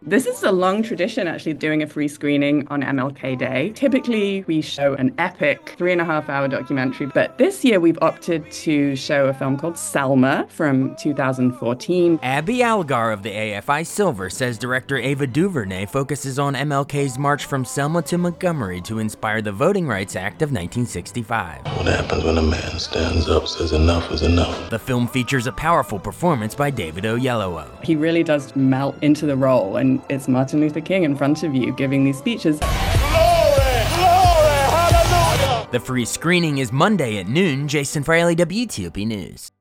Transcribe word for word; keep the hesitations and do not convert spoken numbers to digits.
This is a long tradition, actually, doing a free screening on M L K Day. Typically, we show an epic three and a half hour documentary, but this year we've opted to show a film called Selma from two thousand fourteen. Abby Algar of the A F I Silver says director Ava DuVernay focuses on M L K's march from Selma to Montgomery to inspire the Voting Rights Act of nineteen sixty-five. What happens when a man stands up, says enough is enough? The film features a powerful performance by David Oyelowo. He really does melt into the role, and it's Martin Luther King in front of you giving these speeches. Glory, glory, hallelujah! The free screening is Monday at noon. Jason Fraley, W T O P News.